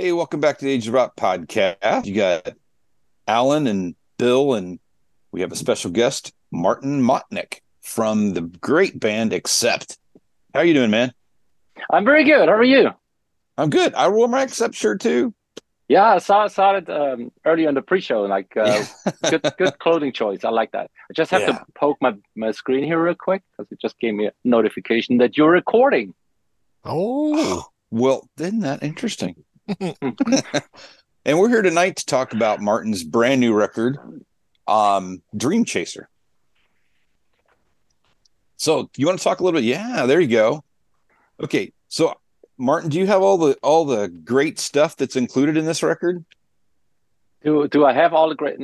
Hey, welcome back to the Age of Rock podcast. You got Alan and Bill, and we have a special guest, Martin Motnick from the great band Accept. How are you doing, man? I'm very good. How are you? I'm good. I wore my Accept shirt too. Yeah, I saw it early on the pre-show. Yeah, Good clothing choice. I like that. I just have to yeah. poke my screen here real quick because it just gave me a notification that you're recording. Oh, Oh, well, isn't that interesting? Hmm. And we're here tonight to talk about Martin's brand new record, Dream Chaser. So, you want to talk a little bit? Yeah, there you go. Okay, so Martin, do you have all the great stuff that's included in this record? Do I have all the great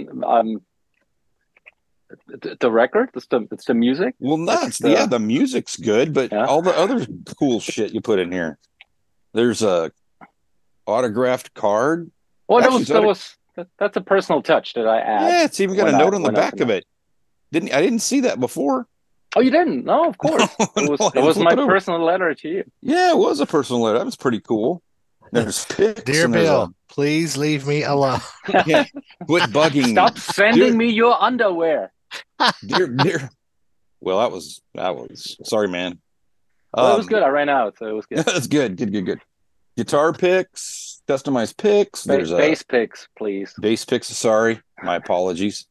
the record? It's the music. Well, That's nuts. Yeah, the the music's good, but yeah. all the other cool shit you put in here. There's a autographed card. Well, Actually, it's that's a personal touch that I add yeah, it's even got a when I note on the when I back open of it. it. I didn't see that before. Oh, you didn't? No, of course. No, It was I it didn't was flip my it over. personal letter to you. Yeah, it was a personal letter. That was pretty cool. There's pics dear and there's a Bill, please leave me alone. yeah. Quit bugging me, Stop sending dear, me your underwear. dear. Well, that was. Sorry, man. Well, it was Um, good. I ran out, so it was good. that's good. Good. Guitar picks, customized picks. There's a Base picks, please. bass picks. Sorry, my apologies.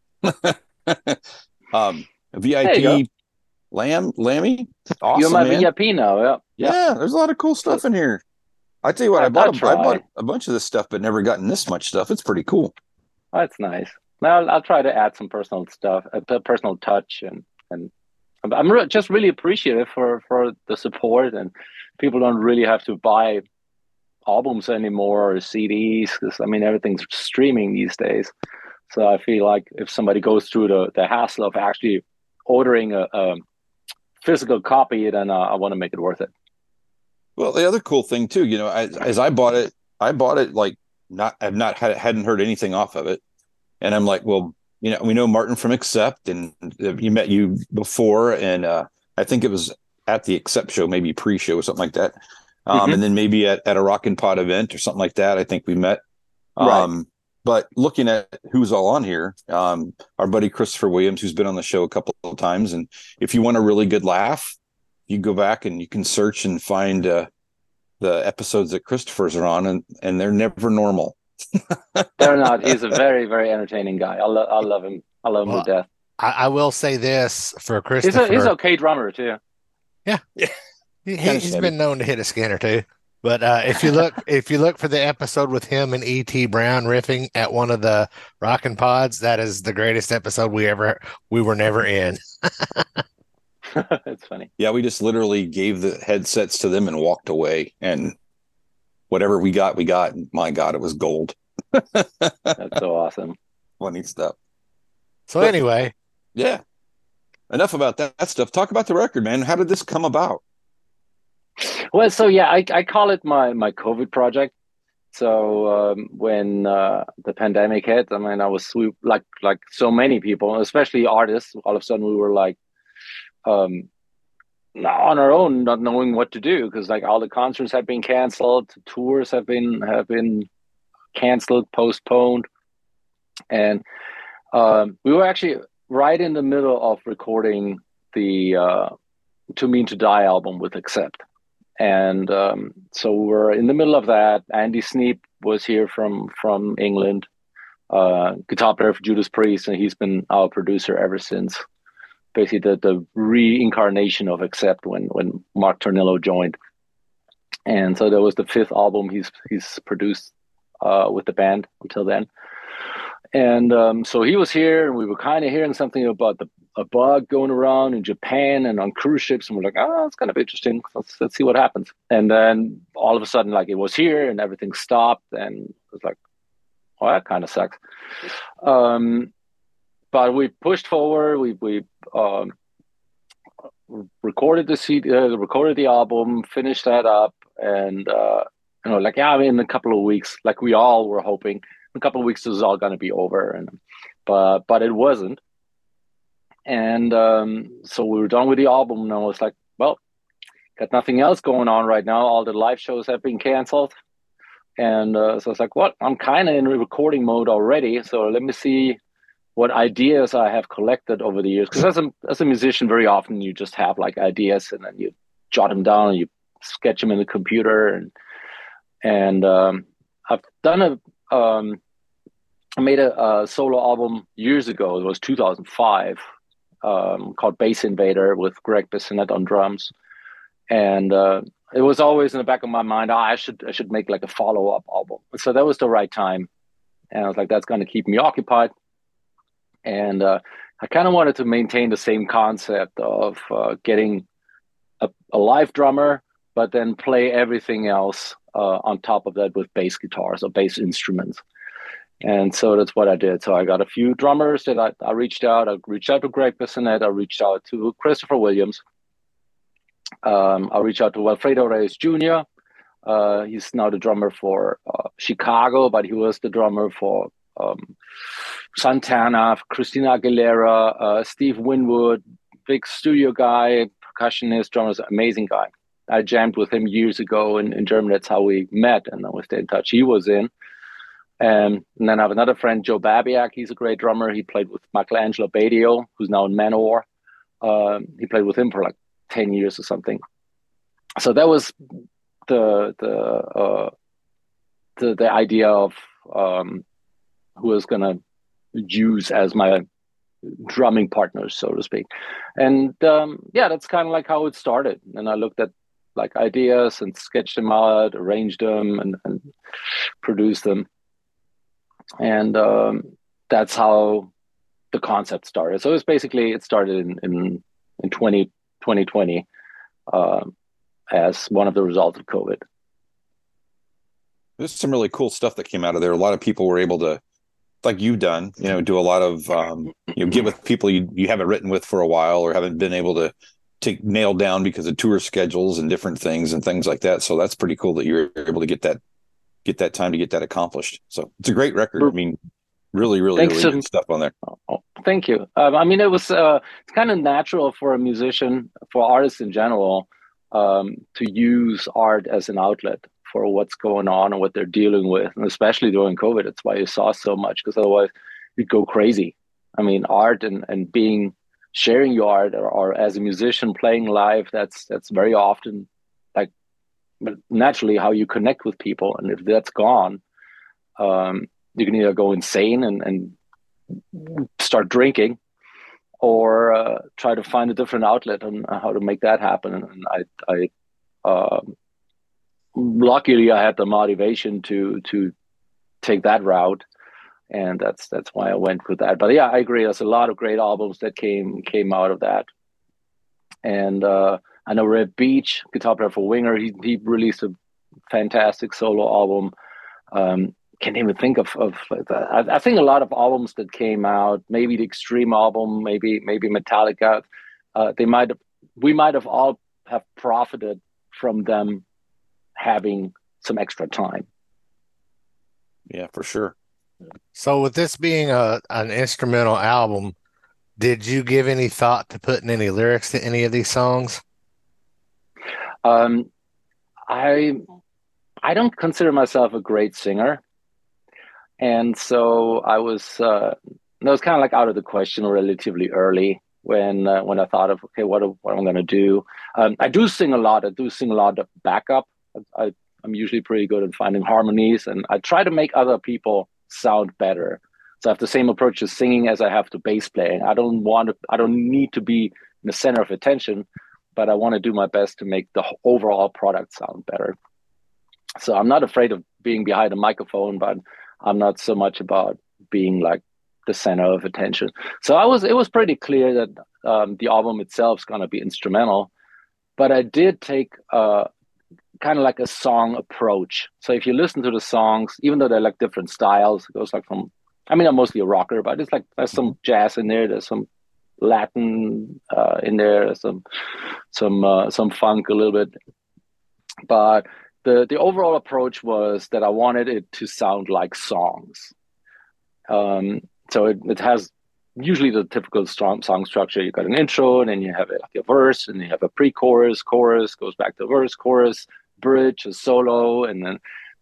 There you go. VIP Lammy, You're awesome my man. VIP now. Yeah, yeah. Yeah, there's a lot of cool So stuff in here. I tell you what, I I bought try. a bunch of this stuff, but never gotten this much stuff. It's pretty cool. That's nice. Now I'll try to add some personal stuff, a personal touch, and just really appreciative for the support. And people don't really have to buy albums anymore or CDs because I mean everything's streaming these days. So I feel like if somebody goes through the hassle of actually ordering a physical copy, then I want to make it worth it. Well, the other cool thing too, as I bought it like not I've not had hadn't heard anything off of it, and I'm like, well, we know Martin from Accept, and you met you before, and I think it was at the Accept show, maybe pre-show or something like that, Hmm. and then maybe at a Rockin' Pod event or something like that. I think we met. Right. But looking at who's all on here, our buddy Christopher Williams, who's been on the show a couple of times, and if you want a really good laugh, you go back and you can search and find the episodes that Christopher's are on, and they're never normal. They're not. He's a very, very entertaining guy. I love him. I love him to Well, death. I will say this for He's Christopher. okay drummer too. Yeah, Yeah, he, kind of he's shabby. been known to hit a skin or two. But if you look for the episode with him and E.T. Brown riffing at one of the Rockin' Pods, that is the greatest episode we were never in. It's funny. Yeah, we just literally gave the headsets to them and walked away, and whatever we got, we got. And my God, it was gold. That's so awesome. Funny stuff. So But anyway, yeah, enough about that stuff. Talk about the record, man. How did this come about? Well, so yeah, I call it my COVID project. So when the pandemic hit, I mean, like so many people, especially artists. All of a sudden, we were like um, on our own, not knowing what to do because like all the concerts have been canceled, tours have been canceled, postponed, and we were actually right in the middle of recording the "To Mean to Die" album with Accept. And so we're in the middle of that. Andy Sneap was here from England, guitar player for Judas Priest, and he's been our producer ever since. Basically, the reincarnation of Accept when Mark Tornillo joined, and so that was the fifth album he's produced with the band until then. And so he was here, and we were kind of hearing something about a bug going around in Japan and on cruise ships, and we're like, oh, it's kind of interesting. Let's see what happens. And then all of a sudden, like it was here, and everything stopped, and it was like, oh, that kind of sucks. Um, but we pushed forward. We recorded the CD, recorded the album, finished that up, and like yeah, I mean, in a couple of weeks, like we all were hoping, in a couple of weeks this is all going to be over, and but it wasn't. And so we were done with the album, and I was like, well, got nothing else going on right now. All the live shows have been canceled. And so I was like, "What? I'm kind of in recording mode already. So let me see what ideas I have collected over the years. Because as a musician, very often you just have like ideas and then you jot them down and you sketch them in the computer. And I've done I made a solo album years ago. It was 2005, called Bass Invader with Greg Bissonette on drums. And it was always in the back of my mind, I should make like a follow up album. So that was the right time, and I was like, that's going to keep me occupied. And I kind of wanted to maintain the same concept of getting a live drummer, but then play everything else on top of that with bass guitars or bass instruments. And so that's what I did. So I got a few drummers that I reached out. I reached out to Greg Bissonette. I reached out to Christopher Williams. I reached out to Alfredo Reyes Jr. He's now the drummer for Chicago, but he was the drummer for Santana, Christina Aguilera, Steve Winwood, big studio guy, percussionist, drummer, amazing guy. I jammed with him years ago in Germany. That's how we met, and then we stayed in touch. He was in. And then I have another friend, Joe Babiak. He's a great drummer. He played with Michelangelo Badio, who's now in Manowar. He played with him for like 10 years or something. So that was the idea of who I was gonna use as my drumming partners, so to speak. And that's kind of like how it started. And I looked at like ideas and sketched them out, arranged them, and produced them. And that's how the concept started. So it's basically, it started in 2020 as one of the results of COVID. There's some really cool stuff that came out of there. A lot of people were able to, like you've done, do a lot of, get with people you haven't written with for a while or haven't been able to nail down because of tour schedules and different things and things like that. So that's pretty cool that you were able to get that time to get that accomplished. So it's a great record. I mean, really good stuff on there. Oh, thank you. I mean, it was it's kind of natural for a musician, for artists in general, to use art as an outlet for what's going on and what they're dealing with, and especially during COVID. That's why you saw so much, because otherwise you'd go crazy. I mean, art and sharing your art, or as a musician playing live, that's very often like naturally how you connect with people. And if that's gone, you can either go insane and start drinking, or try to find a different outlet on how to make that happen. And I luckily I had the motivation to take that route, and that's why I went with that. But yeah, I agree. There's a lot of great albums that came out of that. And I know Red Beach, guitar player for Winger, he released a fantastic solo album. Can't even think of that. I think a lot of albums that came out, maybe the Extreme album, maybe Metallica, we might have all have profited from them having some extra time. Yeah, for sure. So with this being an instrumental album, did you give any thought to putting any lyrics to any of these songs? I don't consider myself a great singer. And so I was, that was kind of like out of the question relatively early when I thought of, okay, what am I going to do? I do sing a lot. I do sing a lot of backup. I'm usually pretty good at finding harmonies, and I try to make other people sound better. So I have the same approach to singing as I have to bass playing. I don't need to be in the center of attention, but I want to do my best to make the overall product sound better. So I'm not afraid of being behind a microphone, but I'm not so much about being like the center of attention. So it was pretty clear that the album itself is going to be instrumental, but I did take kind of like a song approach. So if you listen to the songs, even though they're like different styles, it goes like from, I mean, I'm mostly a rocker, but it's like there's some jazz in there, there's some Latin in there, there's some funk a little bit, but the overall approach was that I wanted it to sound like songs. So it has usually the typical song structure. You got an intro, and then you have like a verse, and you have a pre-chorus, chorus, goes back to verse, chorus, bridge, a solo, and then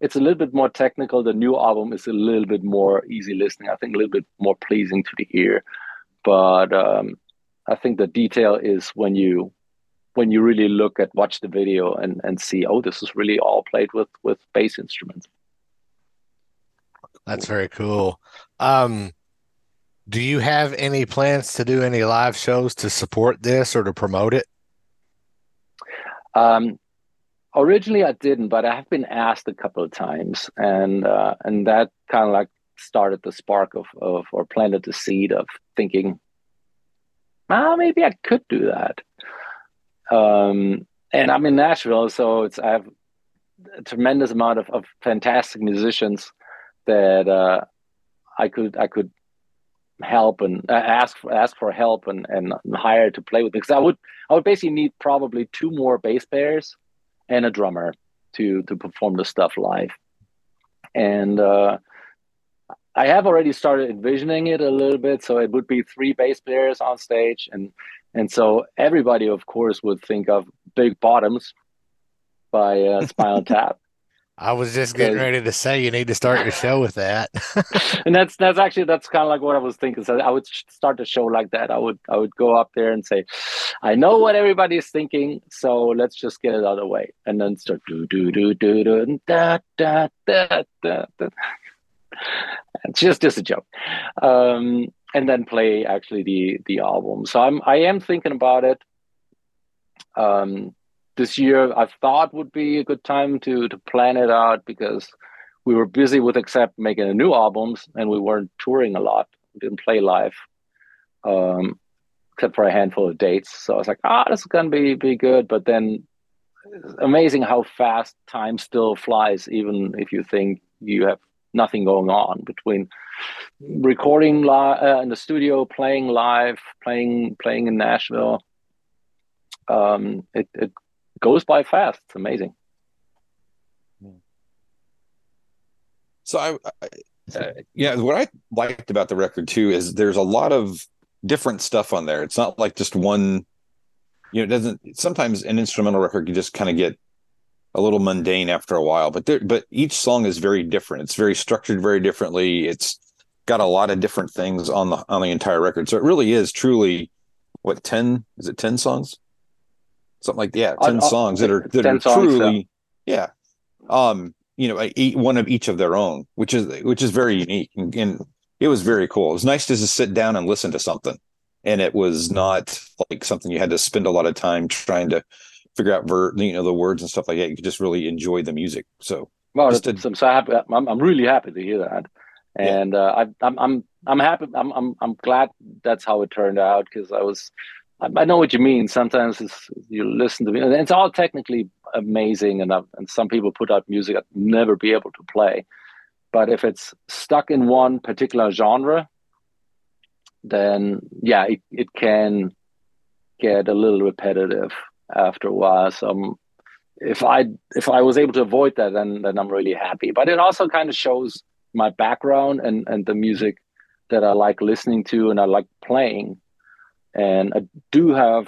it's a little bit more technical. The new album is a little bit more easy listening. I think a little bit more pleasing to the ear. But I think the detail is when you really watch the video and see, oh, this is really all played with bass instruments. That's very cool. Do you have any plans to do any live shows to support this or to promote it? Originally I didn't, but I have been asked a couple of times, and that kind of like started the spark of or planted the seed of thinking, maybe I could do that. And I'm in Nashville, so I have a tremendous amount of fantastic musicians that I could help and ask for help and hire to play with, because I would basically need probably 2 more bass players and a drummer to perform the stuff live. And I have already started envisioning it a little bit, so it would be 3 bass players on stage, and so everybody, of course, would think of Big Bottoms by Spinal Tap. I was just getting ready to say you need to start your show with that. And that's kind of like what I was thinking. So I would start the show like that. I would go up there and say, I know what everybody is thinking, so let's just get it out of the way, and then start do do do do do da da da da da. It's just a joke, and then play actually the album. So I am thinking about it. This year I thought would be a good time to plan it out, because we were busy with Accept making a new albums, and we weren't touring a lot. We didn't play live, except for a handful of dates. So I was like, this is gonna be good. But then it's amazing how fast time still flies, even if you think you have nothing going on between recording live in the studio, playing live, playing in Nashville. It goes by fast. It's amazing. So what I liked about the record too is there's a lot of different stuff on there. It's not like just one, it doesn't, sometimes an instrumental record can just kind of get a little mundane after a while, but each song is very different. It's very structured very differently. It's got a lot of different things on the entire record. So it really is truly 10 songs? Something like 10 songs that are truly, yeah. One of each of their own, which is very unique, and it was very cool. It was nice to just sit down and listen to something, and it was not like something you had to spend a lot of time trying to figure out the words and stuff like that. You could just really enjoy the music. So, I'm so happy. I'm really happy to hear that, and I'm happy. I'm glad that's how it turned out, because I know what you mean. Sometimes you listen to me, and it's all technically amazing, and some people put out music I'd never be able to play. But if it's stuck in one particular genre, then it can get a little repetitive after a while. So if I was able to avoid that, then I'm really happy. But it also kind of shows my background and the music that I like listening to and I like playing. And I do have,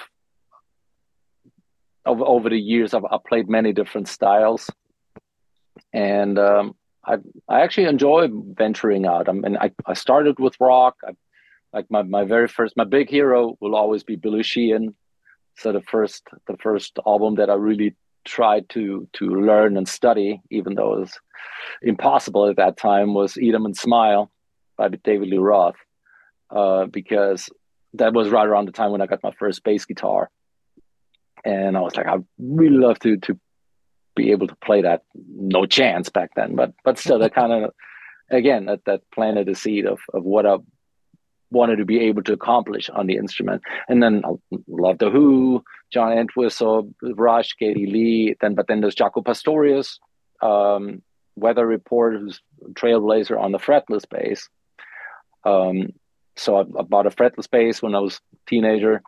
over the years, I've played many different styles, and I actually enjoy venturing out. I started with rock. My big hero will always be Billy Sheehan. So the first album that I really tried to learn and study, even though it was impossible at that time, was Eat 'Em and Smile by David Lee Roth, because that was right around the time when I got my first bass guitar. And I was like, I'd really love to be able to play that. No chance back then, but still, that kind of, again, that planted a seed of what I wanted to be able to accomplish on the instrument. And then I love The Who, John Entwistle, Rush, Geddy Lee. But then there's Jaco Pastorius, Weather Report, who's a trailblazer on the fretless bass. So I bought a fretless bass when I was a teenager.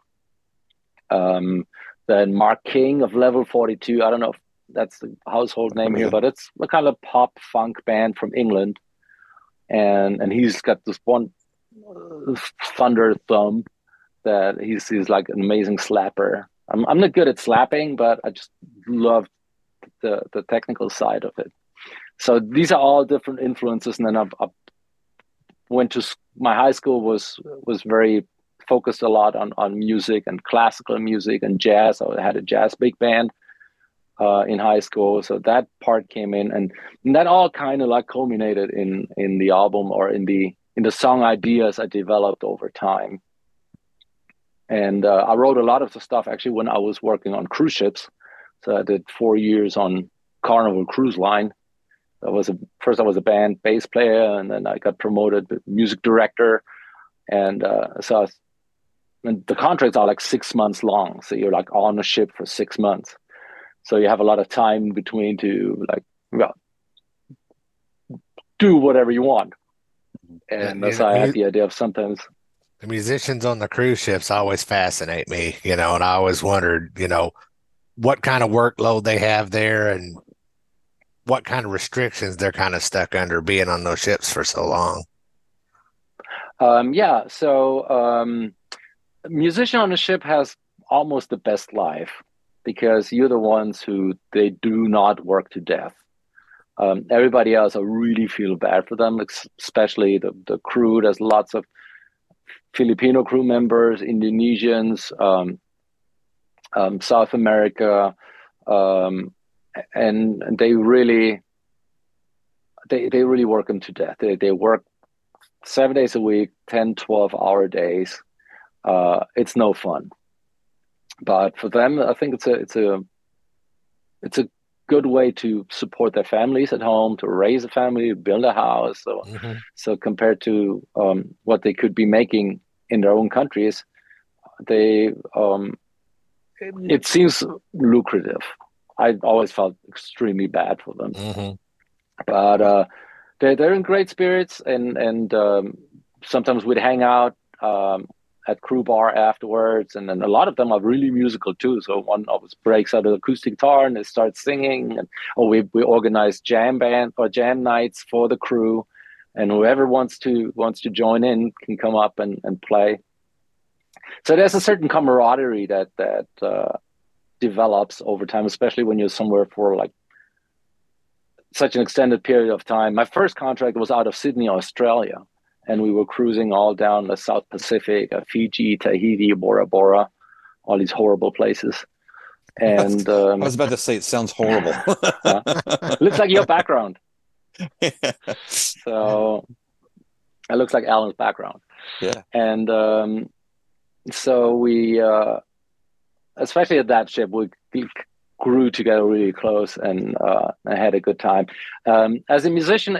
Then Mark King of Level 42. I don't know if that's the household name here, but it's a kind of pop funk band from England. And he's got this one thunder thumb that he's like an amazing slapper. I'm not good at slapping, but I just love the technical side of it. So these are all different influences. And then I went to my high school was very focused a lot on music and classical music and jazz. I had a jazz big band in high school, so that part came in, and that all kind of like culminated in the album, or in the song ideas I developed over time. And I wrote a lot of the stuff actually when I was working on cruise ships. So I did 4 years on Carnival Cruise Line. First I was a band bass player, and then I got promoted to music director. And and the contracts are like 6 months long, so you're like on a ship for 6 months. So you have a lot of time in between to like, well, do whatever you want. And that's how I had the idea of sometimes. The musicians on the cruise ships always fascinate me, and I always wondered, what kind of workload they have there and what kind of restrictions they're kind of stuck under being on those ships for so long. So a musician on a ship has almost the best life, because you're the ones who they do not work to death. Everybody else, I really feel bad for them, especially the crew. There's lots of Filipino crew members, Indonesians, South America, and they really work them to death. They work 7 days a week, 10, 12-hour days. It's no fun. But for them, I think it's a good way to support their families at home, to raise a family, build a house. So compared to what they could be making in their own countries, it seems lucrative. I always felt extremely bad for them, but they're in great spirits, and sometimes we'd hang out at Crew Bar afterwards, and then a lot of them are really musical too. So one always breaks out an acoustic guitar and they start singing, and we organize jam band or jam nights for the crew, and whoever wants to join in can come up and play. So there's a certain camaraderie that develops over time, especially when you're somewhere for like such an extended period of time. My first contract was out of Sydney, Australia, and we were cruising all down the South Pacific, Fiji, Tahiti, Bora Bora, all these horrible places. And I was about to say, it sounds horrible. Looks like your background. So it looks like Alan's background. Yeah. And so we, especially at that ship, we grew together really close, and I had a good time. As a musician,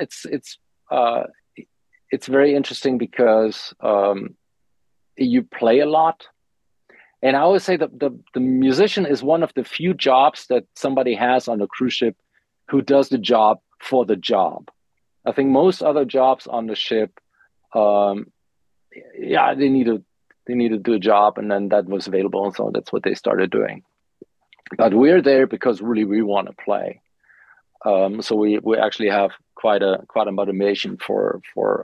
it's very interesting because you play a lot. And I always say that the musician is one of the few jobs that somebody has on a cruise ship who does the job for the job. I think most other jobs on the ship, they need to do a job, and then that was available. And so that's what they started doing. But we're there because really we want to play. So we actually have quite a motivation for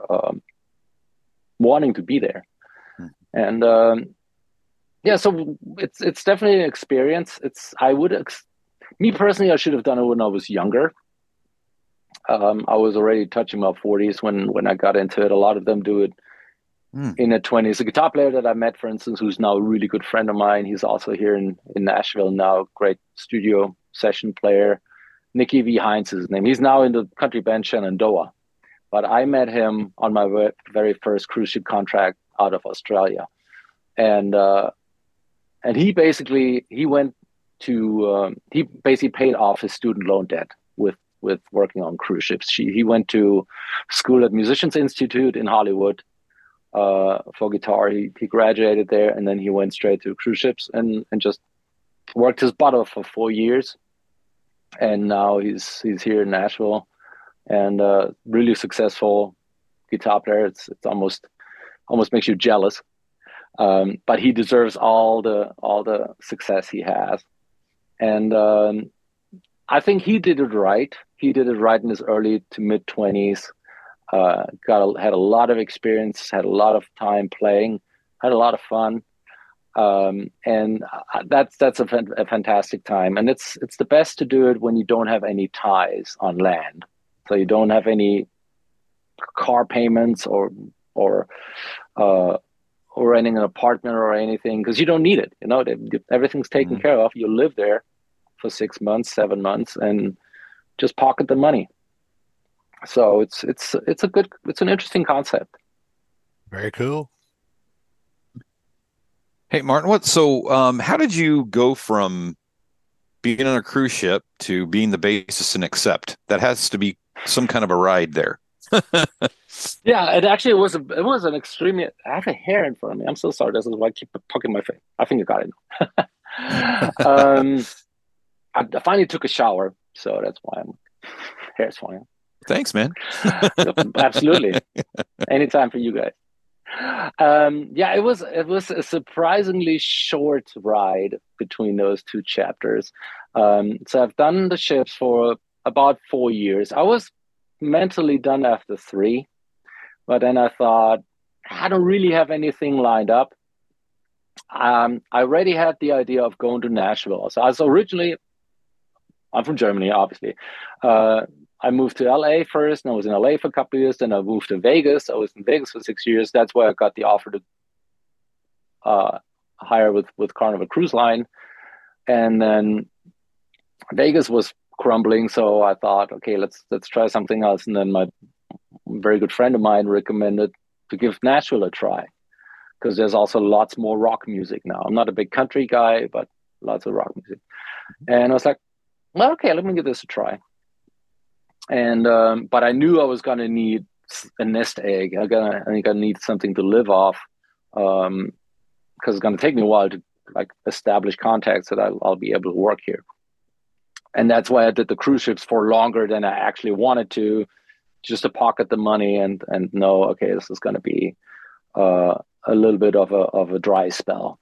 wanting to be there. And so it's definitely an experience. Me personally, I should have done it when I was younger. I was already touching my 40s when I got into it. A lot of them do it in their 20s. A guitar player that I met, for instance, who's now a really good friend of mine, he's also here in Nashville now, great studio session player. Nicky V. Hines is his name. He's now in the country band Shenandoah. But I met him on my very first cruise ship contract out of Australia. And he basically paid off his student loan debt with working on cruise ships. He went to school at Musicians Institute in Hollywood for guitar. He graduated there, and then he went straight to cruise ships and just worked his butt off for 4 years. And now he's here in Nashville, and really successful guitar player. It's almost makes you jealous. But he deserves all the success he has. And I think he did it right. He did it right in his early to mid 20s. Had a lot of experience, had a lot of time playing, had a lot of fun. And that's a fantastic time. And it's the best to do it when you don't have any ties on land. So you don't have any car payments or uh, or renting an apartment or anything because you don't need it. Everything's taken care of. You live there for 6 months, 7 months, and just pocket the money. So it's an interesting concept. Very cool. Hey, Martin, how did you go from being on a cruise ship to being the bassist in Accept? That has to be some kind of a ride there. Yeah, it was an extremely. I have a hair in front of me. I'm so sorry. This is why I keep poking my face. I think you got it. I finally took a shower, so that's why my hair's fine. Thanks, man. Absolutely. Anytime for you guys. Yeah, it was a surprisingly short ride between those two chapters. So I've done the ships for about 4 years. I was mentally done after 3, but then I thought I don't really have anything lined up. I already had the idea of going to Nashville. So I'm from Germany, obviously. I moved to LA first, and I was in LA for a couple of years. Then I moved to Vegas. I was in Vegas for 6 years. That's where I got the offer to hire with Carnival Cruise Line. And then Vegas was crumbling, so I thought, okay, let's try something else. And then my very good friend of mine recommended to give Nashville a try because there's also lots more rock music now. I'm not a big country guy, but lots of rock music. And I was like, well, okay, let me give this a try. And but I knew I was going to need a nest egg. I think I need something to live off because it's going to take me a while to establish contacts that I'll be able to work here. And that's why I did the cruise ships for longer than I actually wanted to, just to pocket the money and know, okay, this is going to be a little bit of a dry spell.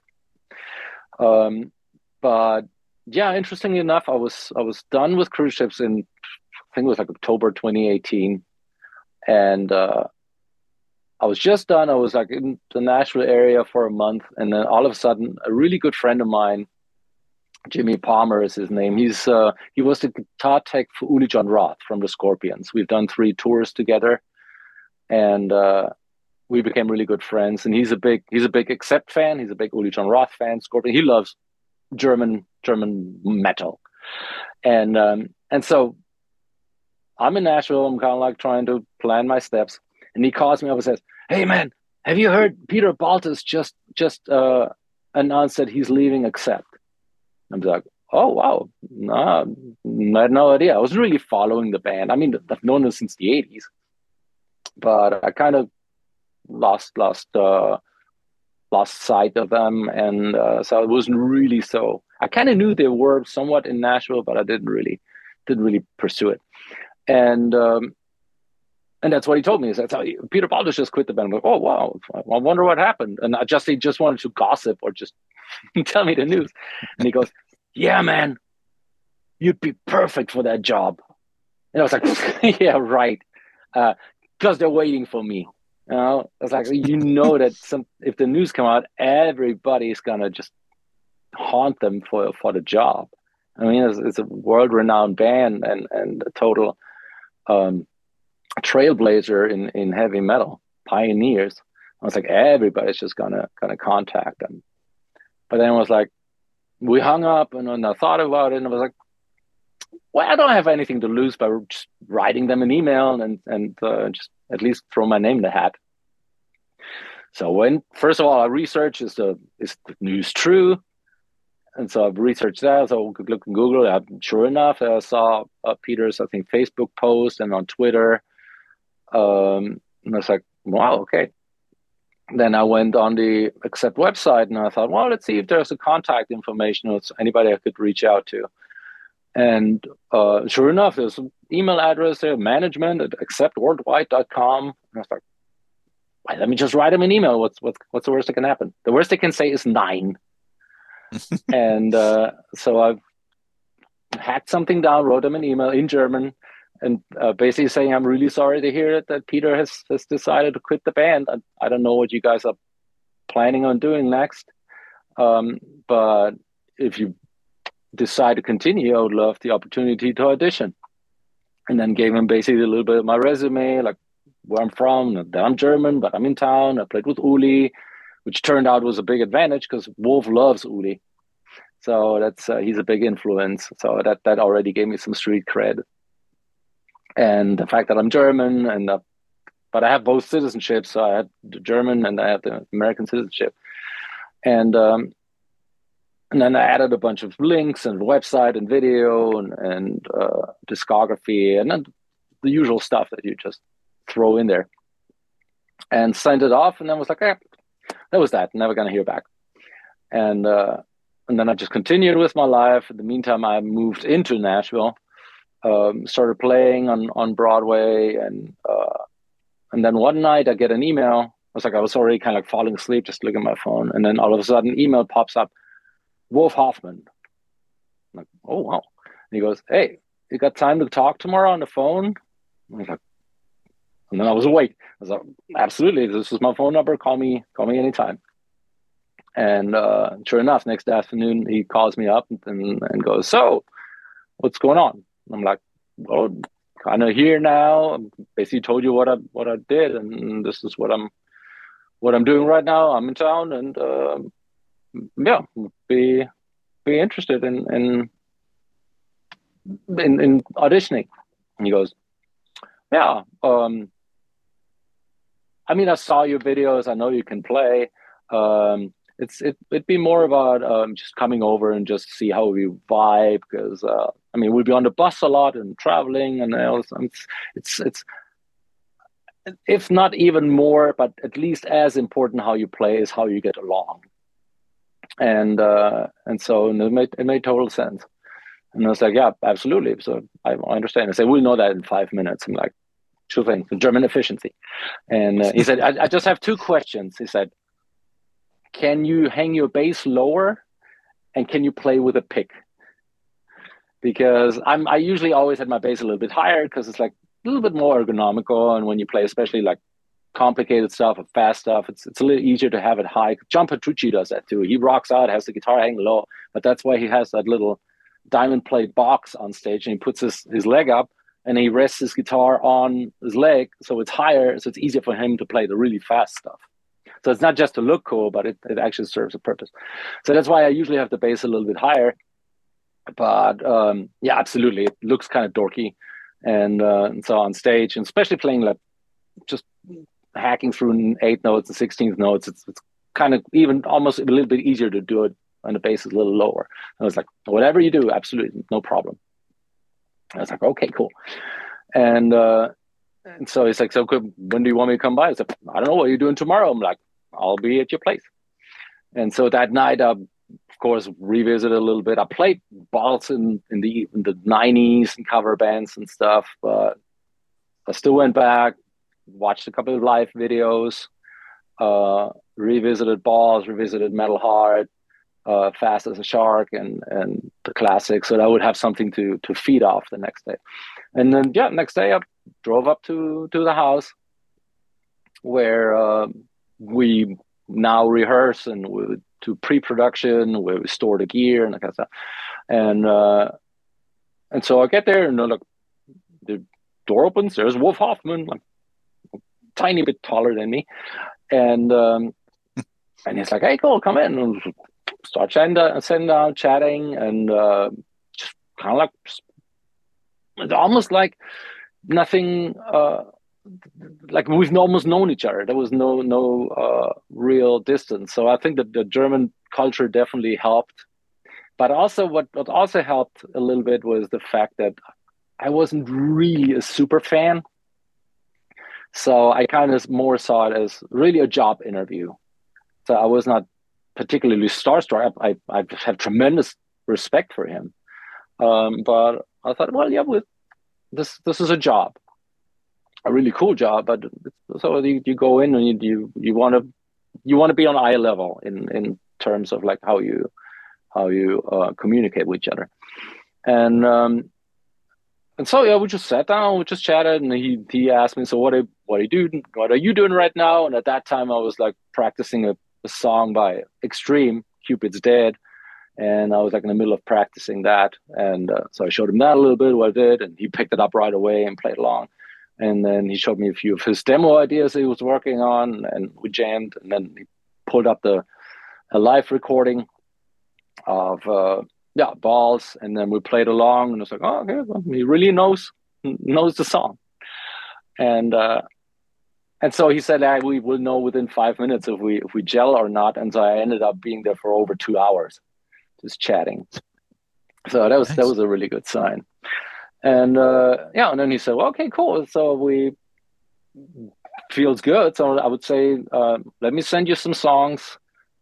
But yeah, interestingly enough, I was done with cruise ships in, I think it was October 2018, and I was just done. I was in the Nashville area for a month, and then all of a sudden, a really good friend of mine, Jimmy Palmer is his name. He was the guitar tech for Uli Jon Roth from the Scorpions. We've done 3 tours together, and we became really good friends. And he's a big Accept fan. He's a big Uli Jon Roth fan. Scorpion. He loves German metal, and so I'm in Nashville. I'm kind of trying to plan my steps, and he calls me up and says, "Hey man, have you heard Peter Baltes just announced that he's leaving Accept?" I'm like, "Oh wow, no, I had no idea. I wasn't really following the band. I mean, I've known them since the '80s, but I kind of lost sight of them, and so it wasn't really so. I kind of knew they were somewhat in Nashville, but I didn't really pursue it. And that's what he told me. He said, Peter Baltes just quit the band. I'm like, oh wow, I wonder what happened. And he just wanted to gossip or just tell me the news. And he goes, yeah, man, you'd be perfect for that job. And I was like, yeah, right, because they're waiting for me. It's like, that if the news come out, everybody's gonna just haunt them for the job. I mean, it's a world-renowned band and a total trailblazer in heavy metal, pioneers. I was like, everybody's just gonna contact them. But then I was like, we hung up, and then I thought about it, and I was like, well, I don't have anything to lose by just writing them an email and just at least throw my name in the hat. So first of all, I researched, is the news true? And so I've researched that. So I could look in Google. Sure enough, I saw Peter's, I think, Facebook post and on Twitter. And I was like, wow, okay. Then I went on the Accept website and I thought, well, let's see if there's a contact information or anybody I could reach out to. And sure enough, there's an email address there, management@acceptworldwide.com. And I was like, well, let me just write them an email. What's the worst that can happen? The worst they can say is 9. And so I've hacked something down, wrote them an email in German, and basically saying, I'm really sorry to hear that Peter has decided to quit the band. I don't know what you guys are planning on doing next. But if you decide to continue, I would love the opportunity to audition. and then gave him basically a little bit of my resume, like where I'm from, that I'm German, but I'm in town. I played with Uli, which turned out was a big advantage because Wolf loves Uli. So that's he's a big influence. So that already gave me some street cred. And the fact that I'm German, but I have both citizenships. So I have the German and I have the American citizenship. And then I added a bunch of links and website and video and discography and then the usual stuff that you just throw in there. And sent it off, and then was like, that was that. Never gonna hear back. And then I just continued with my life. In the meantime, I moved into Nashville, started playing on Broadway, and then one night I get an email. I was already kind of like falling asleep, just looking at my phone, and then all of a sudden, email pops up, Wolf Hoffmann. I'm like, oh wow! And he goes, hey, you got time to talk tomorrow on the phone? I was like, and then I was awake. I was like, absolutely, this is my phone number. Call me anytime. And sure enough, next afternoon he calls me up and goes, so what's going on? And I'm like, well, kind of here now. Basically told you what I did, and this is what I'm doing right now. I'm in town, and yeah, be interested in auditioning. And he goes, yeah. I mean, I saw your videos. I know you can play. It'd be more about just coming over and just see how we vibe, because I mean, we'll be on the bus a lot and traveling, and it's if not even more, but at least as important how you play is how you get along. And so it made total sense. And I was like, yeah, absolutely. So I understand. I said, we'll know that in 5 minutes. I'm like, sure thing, German efficiency. And he said, I just have two questions. He said, can you hang your bass lower, and can you play with a pick? Because I usually always had my bass a little bit higher because it's like a little bit more ergonomical, and when you play especially like complicated stuff or fast stuff, it's a little easier to have it high. John Petrucci does that too. He rocks out, has the guitar hang low, but that's why he has that little diamond plate box on stage, and he puts his leg up and he rests his guitar on his leg, so it's higher, so it's easier for him to play the really fast stuff. So it's not just to look cool, but it actually serves a purpose. So that's why I usually have the bass a little bit higher. But yeah, absolutely, it looks kind of dorky, and so on stage, and especially playing like just hacking through 8 notes and 16th notes, it's kind of even almost a little bit easier to do it when the bass is a little lower. And I was like, whatever you do, absolutely no problem. I was like, okay, cool. And so he's like, so good, when do you want me to come by? I said, I don't know, what are you doing tomorrow? I'm like, I'll be at your place. And so that night, of course, revisited a little bit. I played balls in the 90s and cover bands and stuff, but I still went back, watched a couple of live videos, revisited balls, revisited Metal Heart, Fast as a Shark, and the classics, so that I would have something to feed off the next day. And then yeah, next day I drove up to the house where we now rehearse and we do pre-production, where we store the gear and that kind of stuff. And so I get there, and look, the door opens. There's Wolf Hoffmann, like a tiny bit taller than me, and he's like, "Hey, cool, come in." And start sitting down, chatting, and just kind of like, it's almost like nothing. Like we've almost known each other. There was no real distance. So I think that the German culture definitely helped. But also what also helped a little bit was the fact that I wasn't really a super fan. So I kind of more saw it as really a job interview. So I was not particularly starstruck. I have tremendous respect for him. But I thought, well, yeah, this is a job. A really cool job, but so you go in and you want to be on eye level in terms of like how you communicate with each other, and so yeah, we just sat down, we just chatted, and he asked me, so what are you doing right now? And at that time I was like practicing a song by Extreme, Cupid's Dead, And I was like in the middle of practicing that. And so I showed him that a little bit, what I did, and he picked it up right away and played along. And then he showed me a few of his demo ideas he was working on, and we jammed. And then he pulled up a live recording of Balls, and then we played along. And I was like, oh, okay, well, he really knows the song. And so he said, we will know within 5 minutes if we gel or not. And so I ended up being there for over 2 hours, just chatting. So that was a really good sign. And and then he said, well, okay, cool. So we feels good. So I would say, let me send you some songs,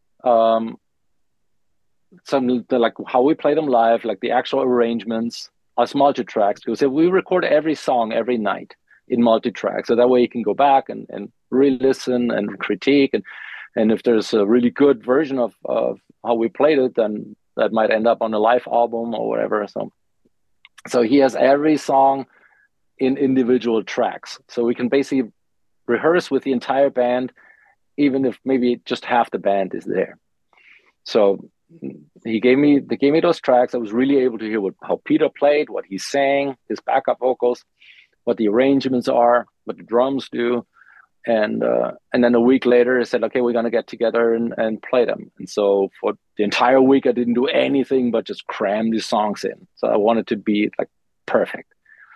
some like how we play them live, like the actual arrangements, us multi-tracks. Because if we record every song every night in multi-track, so that way you can go back and re-listen and critique, and if there's a really good version of how we played it, then that might end up on a live album or whatever. So he has every song in individual tracks, so we can basically rehearse with the entire band, even if maybe just half the band is there. So they gave me those tracks. I was really able to hear how Peter played, what he sang, his backup vocals, what the arrangements are, what the drums do. And then a week later, I said, okay, we're going to get together and play them. And so for the entire week, I didn't do anything but just cram these songs in. So I wanted to be like perfect.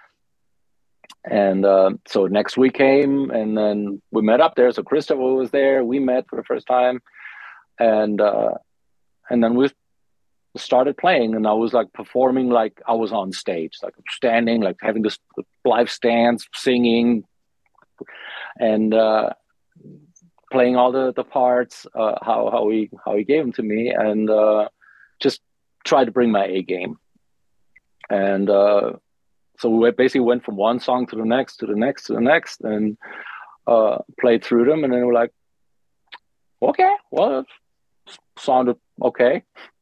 And so next week came, and then we met up there. So Christopher was there. We met for the first time. And then we started playing, and I was like performing like I was on stage, like standing, like having this live stance, singing, and playing all the parts how he gave them to me, and just tried to bring my A game. And so we basically went from one song to the next to the next to the next, and played through them, and then we're like, okay, well, it sounded okay.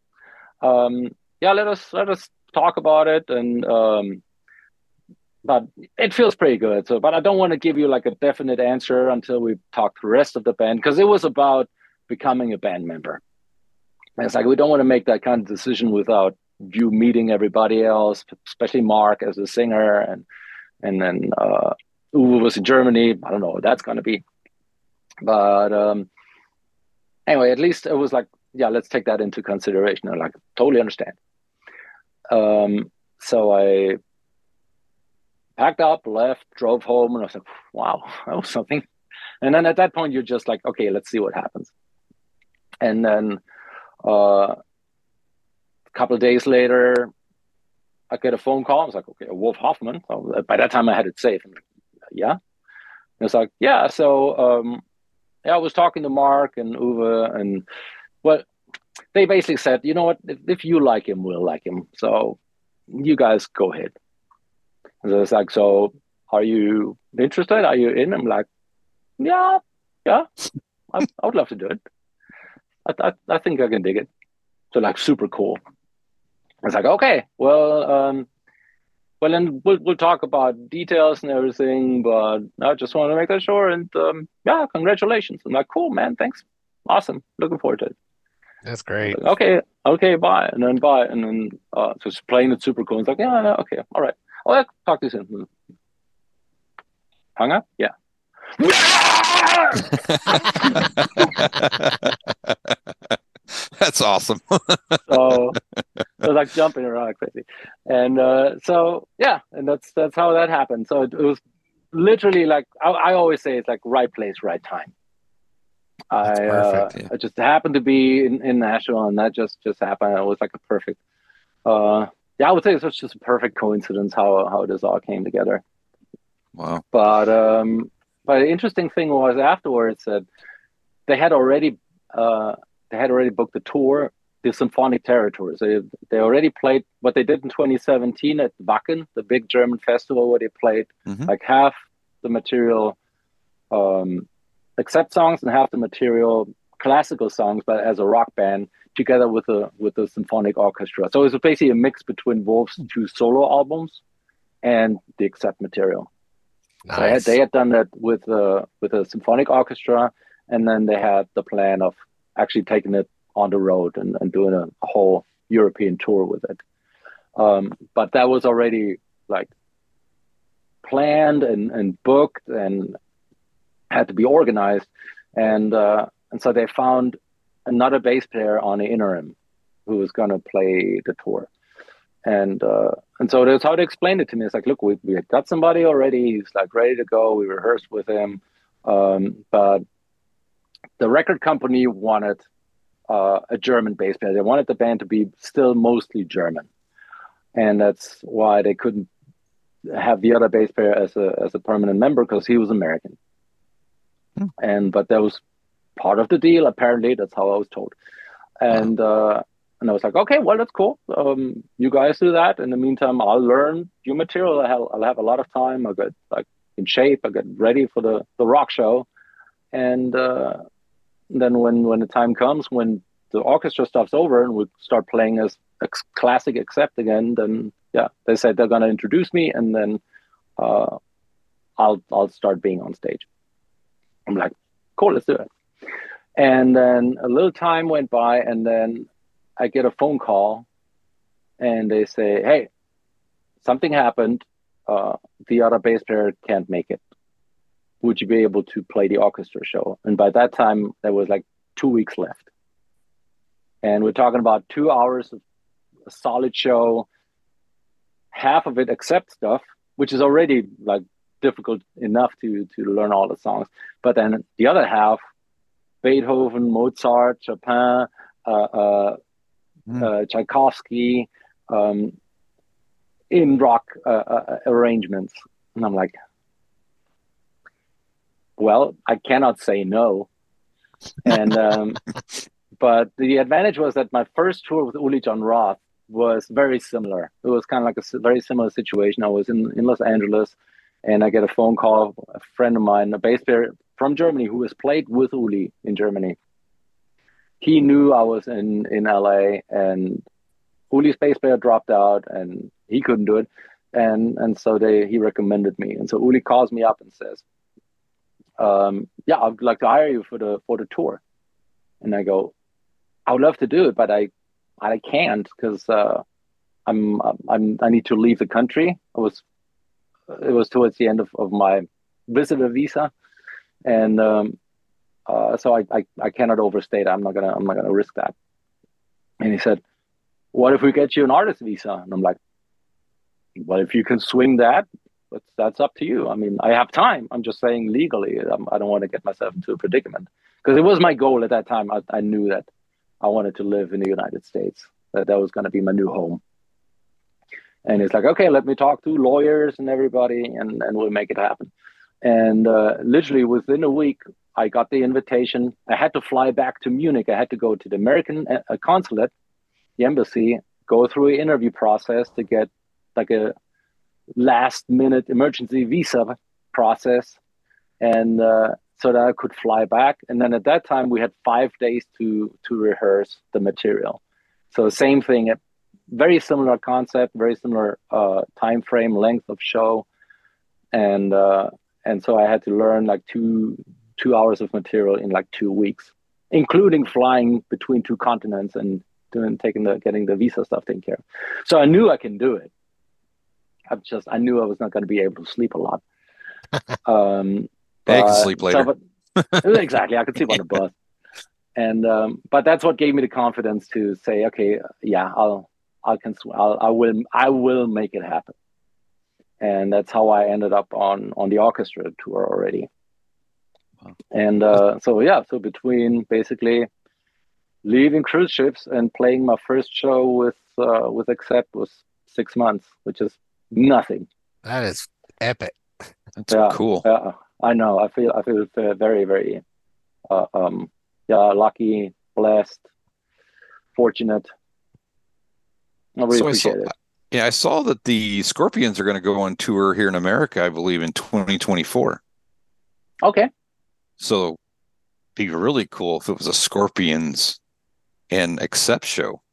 Let us talk about it, and but it feels pretty good. So, but I don't want to give you like a definite answer until we talk to the rest of the band, because it was about becoming a band member. And it's like we don't want to make that kind of decision without you meeting everybody else, especially Mark as a singer, and then Uwe was in Germany. I don't know what that's going to be, but anyway, at least it was like, yeah, let's take that into consideration. I like totally understand. So I packed up, left, drove home, and I was like, wow, that was something. And then at that point, you're just like, okay, let's see what happens. And then a couple of days later, I get a phone call. I was like, okay, Wolf Hoffmann. So by that time, I had it saved. I'm like, yeah. And it's like, yeah. So I was talking to Mark and Uwe, and well, they basically said, you know what, if you like him, we'll like him. So you guys go ahead. And so it's like, so are you interested? Are you in? I'm like, yeah, I would love to do it. I think I can dig it. So like super cool. It's like, okay, well, then we'll talk about details and everything, but I just want to make that sure. And congratulations. I'm like, cool, man, thanks, awesome, looking forward to it. That's great. Like, okay, bye, and then bye, and then so it's playing it super cool. It's like, yeah, okay, all right. Oh, yeah, talk to you soon. Hung up, yeah. That's awesome. So it was like jumping around like crazy, and and that's how that happened. So it was literally like I always say, it's like right place, right time. That's perfect. I just happened to be in Nashville, and that just happened. It was like a perfect. I would say it's just a perfect coincidence how this all came together. Wow. But the interesting thing was afterwards that they had already booked the tour, the Symphonic Territories. They already played what they did in 2017 at Wacken, the big German festival, where they played like half the material accept songs and half the material classical songs, but as a rock band together with the symphonic orchestra. So it was basically a mix between Wolf's two solo albums and the accept material. Nice. So they had done that with a symphonic orchestra, and then they had the plan of actually taking it on the road and doing a whole European tour with it. But that was already like planned and booked and had to be organized. And so they found another bass player on the interim who was going to play the tour. And so that's how they explained it to me. It's like, look, we had got somebody already. He's like ready to go. We rehearsed with him. But the record company wanted a German bass player. They wanted the band to be still mostly German. And that's why they couldn't have the other bass player as a permanent member, because he was American. But that was part of the deal, apparently. That's how I was told. And I was like, okay, well, that's cool. You guys do that. In the meantime, I'll learn new material. I'll have a lot of time. I'll get like in shape. I'll get ready for the rock show. And then when the time comes, when the orchestra stuff's over and we start playing as classic Accept again, then yeah, they said they're going to introduce me, and then I'll start being on stage. I'm like, cool, let's do it. And then a little time went by, and then I get a phone call, and they say, hey, something happened. The other bass player can't make it. Would you be able to play the orchestra show? And by that time, there was like 2 weeks left. And we're talking about 2 hours of a solid show, half of it Accept stuff, which is already like difficult enough to learn all the songs. But then the other half, Beethoven, Mozart, Chopin, Tchaikovsky, in rock arrangements. And I'm like, well, I cannot say no. And but the advantage was that my first tour with Uli Jon Roth was very similar. It was kind of like a very similar situation. I was in Los Angeles, and I get a phone call. A friend of mine, a bass player from Germany, who has played with Uli in Germany. He knew I was in LA, and Uli's bass player dropped out, and he couldn't do it. And so he recommended me. And so Uli calls me up and says, yeah, I'd like to hire you for the tour. And I go, I would love to do it, but I can't, because I need to leave the country. It was towards the end of my visitor visa, and so I cannot overstay that. I'm not gonna risk that. And he said, what if we get you an artist visa? And I'm like, well, if you can swing that, that's up to you. I mean, I have time. I'm just saying legally, I don't want to get myself into a predicament, because it was my goal at that time. I knew that I wanted to live in the United States, that was going to be my new home. And it's like, okay, let me talk to lawyers and everybody, and we'll make it happen. And literally within a week, I got the invitation. I had to fly back to Munich. I had to go to the American consulate, the embassy, go through an interview process to get like a last minute emergency visa process, and so that I could fly back. And then at that time we had 5 days to rehearse the material. So same thing, very similar concept, very similar time frame, length of show, and so I had to learn like two hours of material in like 2 weeks, including flying between 2 continents and getting the visa stuff taken care of. So I knew I can do it. I knew I was not going to be able to sleep a lot. I can sleep later. Exactly, I could sleep on the bus. And but that's what gave me the confidence to say, okay, yeah, I will make it happen. And that's how I ended up on the orchestra tour already. Wow. And so between basically leaving cruise ships and playing my first show with Accept was 6 months, which is nothing. That is epic. That's cool. Yeah, I know. I feel very, very lucky, blessed, fortunate. I really appreciate it. Yeah, I saw that the Scorpions are going to go on tour here in America, I believe, in 2024. Okay. So it'd be really cool if it was a Scorpions and Accept show.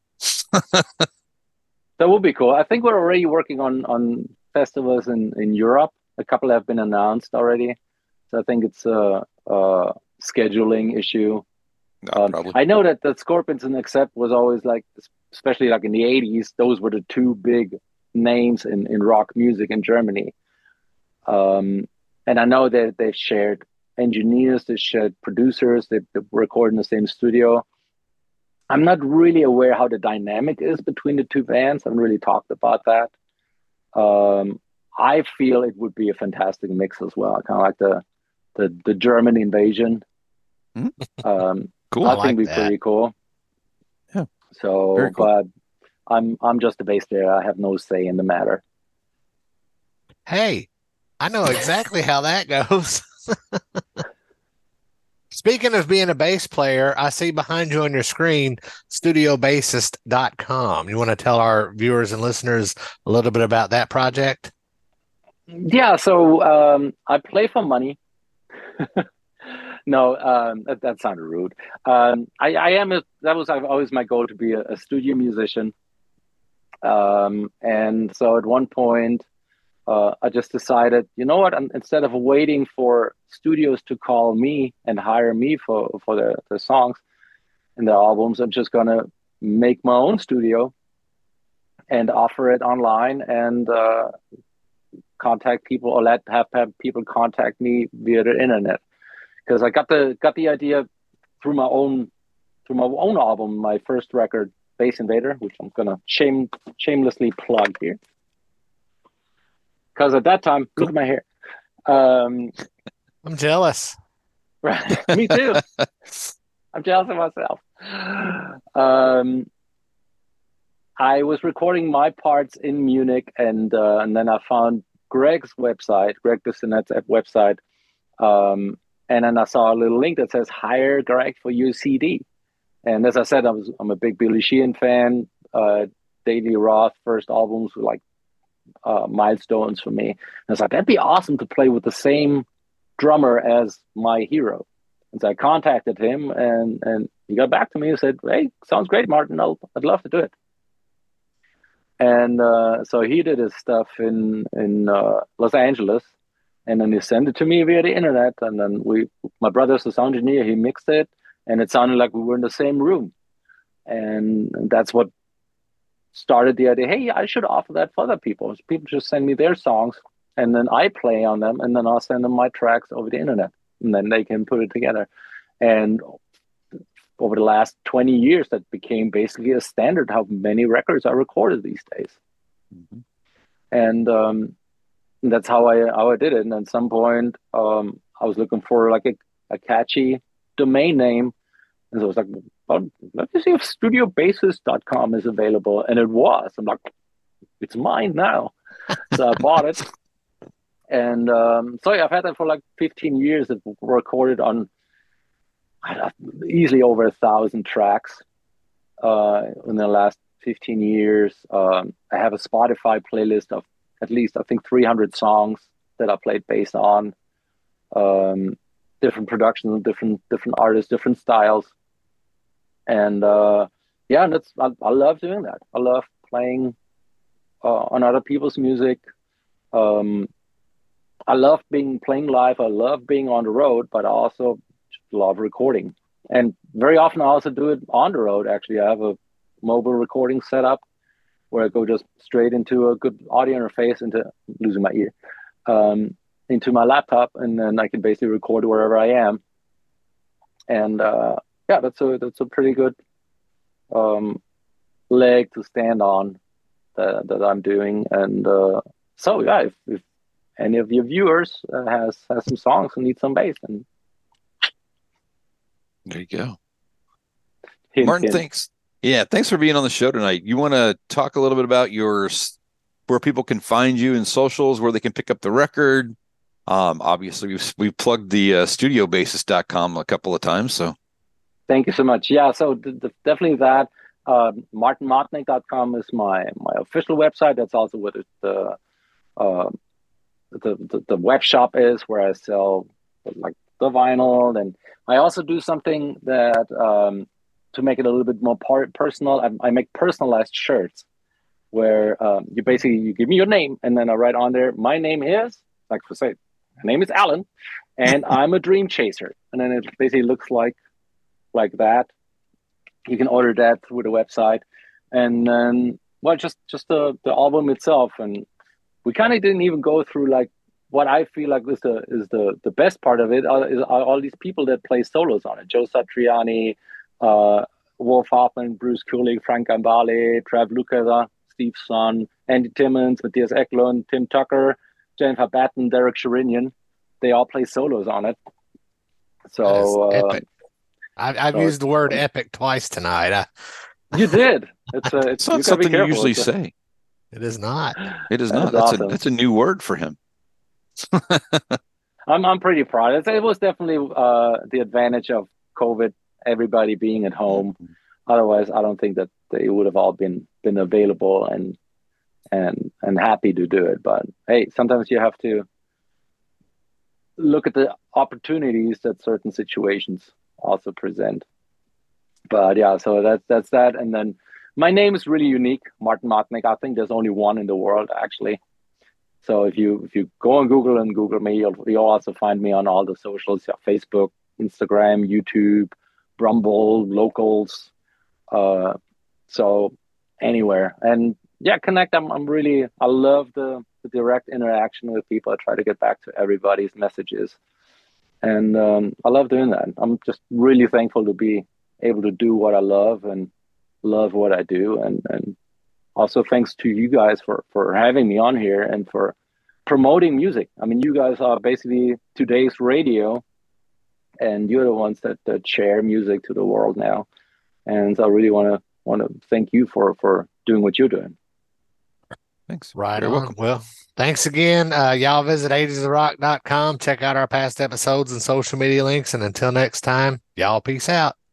That would be cool. I think we're already working on festivals in Europe. A couple have been announced already. So I think it's a scheduling issue. Probably. I know that the Scorpions and Accept was always like especially like in the 80s, those were the two big names in rock music in Germany. And I know that they've shared engineers, they shared producers, they record in the same studio. I'm not really aware how the dynamic is between the two bands. I haven't really talked about that. I feel it would be a fantastic mix as well, kind of like the German invasion. Cool. I think it'd be pretty cool. Yeah. So, cool. but I'm just a bass player. I have no say in the matter. Hey, I know exactly how that goes. Speaking of being a bass player, I see behind you on your screen, studiobassist.com. You want to tell our viewers and listeners a little bit about that project? Yeah, so I play for money. No, that sounded rude. I am that was always my goal to be a studio musician. And so at one point, I just decided, you know what? Instead of waiting for studios to call me and hire me for their songs and their albums, I'm just gonna make my own studio and offer it online and contact people or have people contact me via the internet. Because I got the idea through my own album, my first record, Bass Invader, which I'm gonna shamelessly plug here. Because at that time, look at my hair. I'm jealous. Right, me too. I'm jealous of myself. I was recording my parts in Munich, and then I found Greg's website, Greg Bissonet's website, and then I saw a little link that says "Hire Greg for your CD." And as I said, I'm a big Billy Sheehan fan. Daily Roth first albums were like milestones for me. And I was like, that'd be awesome to play with the same drummer as my hero. And so I contacted him, and he got back to me and said, "Hey, sounds great, Martin. I'd love to do it." And so he did his stuff in Los Angeles, and then he sent it to me via the internet. And then my brother's a sound engineer. He mixed it, and it sounded like we were in the same room. And that's what started the idea. Hey, I should offer that for other people. People just send me their songs, and then I play on them, and then I'll send them my tracks over the internet, and then they can put it together. And over the last 20 years, that became basically a standard how many records are recorded these days. Mm-hmm. And that's how I did it. And at some point, I was looking for like a catchy domain name. And so I was like, well, let me see if studiobassist.com is available. And it was. I'm like, it's mine now. So I bought it. And so yeah, I've had that for like 15 years. It recorded on easily over 1,000 tracks in the last 15 years. I have a Spotify playlist of at least, I think, 300 songs that I played bass on. Different productions, different artists, different styles. And yeah, I love doing that. I love playing on other people's music. I love playing live. I love being on the road, but I also love recording. And very often I also do it on the road. Actually, I have a mobile recording setup where I go just straight into a good audio interface losing my ear, into my laptop, and then I can basically record wherever I am. And yeah, that's a pretty good leg to stand on that I'm doing. And so yeah, if any of your viewers has some songs and need some bass, and there you go. Hint, Martin, hint. thanks. Yeah, thanks for being on the show tonight. You want to talk a little bit about where people can find you in socials, where they can pick up the record? Obviously, we've plugged the studiobassist.com a couple of times. So thank you so much. Yeah, so definitely that. MartinMotnick.com is my official website. That's also what the web shop is, where I sell like the vinyl. And I also do something that to make it a little bit more personal. I make personalized shirts where you give me your name, and then I write on there, my name is, like for say, my name is Alan, and I'm a dream chaser. And then it basically looks like that. You can order that through the website. And then, well, just the album itself, and we kind of didn't even go through like what I feel like is the best part of it are all these people that play solos on it. Joe Satriani, uh, Wolf Hoffman, Bruce Kulick, Frank Gambale, Trav Lukather, Steve Son, Andy Timmons, Matthias Eklund, Tim Tucker, Jennifer Batten, Derek Sherinian. They all play solos on it. That is So, epic. I've so used the word epic twice tonight. you did. It's It's not you gotta be something you careful. usually say. It is not. It is not. That's That's awesome. a new word for him. I'm pretty proud. It was definitely the advantage of COVID, everybody being at home. Otherwise, I don't think that they would have all been available and happy to do it. But hey, sometimes you have to look at the opportunities that certain situations also present. But yeah, so that's that. And then my name is really unique, Martin Martinick. I think there's only one in the world actually. So if you go on Google and Google me, you'll also find me on all the socials: Facebook, Instagram, YouTube, Rumble, Locals. Uh, so anywhere, and yeah, connect. I love the direct interaction with people. I try to get back to everybody's messages, and I love doing that. I'm just really thankful to be able to do what I love and love what I do, and also thanks to you guys for having me on here and for promoting music. I mean, you guys are basically today's radio, and you're the ones that share music to the world now. And so I really want to thank you for doing what you're doing. Thanks. Right You're on. welcome. Well, thanks again. Y'all visit 80sofrock.com. Check out our past episodes and social media links. And until next time, y'all peace out.